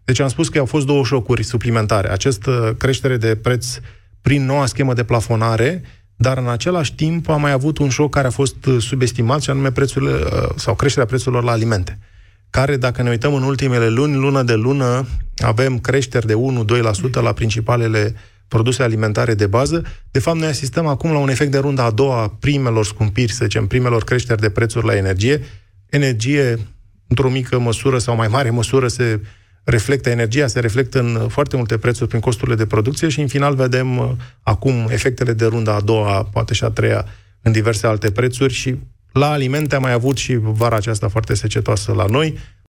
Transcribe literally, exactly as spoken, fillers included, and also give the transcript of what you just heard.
Deci am spus că au fost două șocuri suplimentare. Această creștere de preț prin noua schemă de plafonare, dar în același timp am mai avut un șoc care a fost subestimat, și anume prețurile, sau creșterea prețurilor la alimente, care, dacă ne uităm în ultimele luni, lună de lună, avem creșteri de unu-doi la sută la principalele produse alimentare de bază. De fapt, noi asistăm acum la un efect de rundă a doua primelor scumpiri, să zicem, primelor creșteri de prețuri la energie. Energie, într-o mică măsură sau mai mare măsură, se reflectă, energia se reflectă în foarte multe prețuri prin costurile de producție și, în final, vedem uh, acum efectele de runda a doua, poate și a treia, în diverse alte prețuri. Și la alimente am mai avut și vara aceasta foarte secetoasă la noi.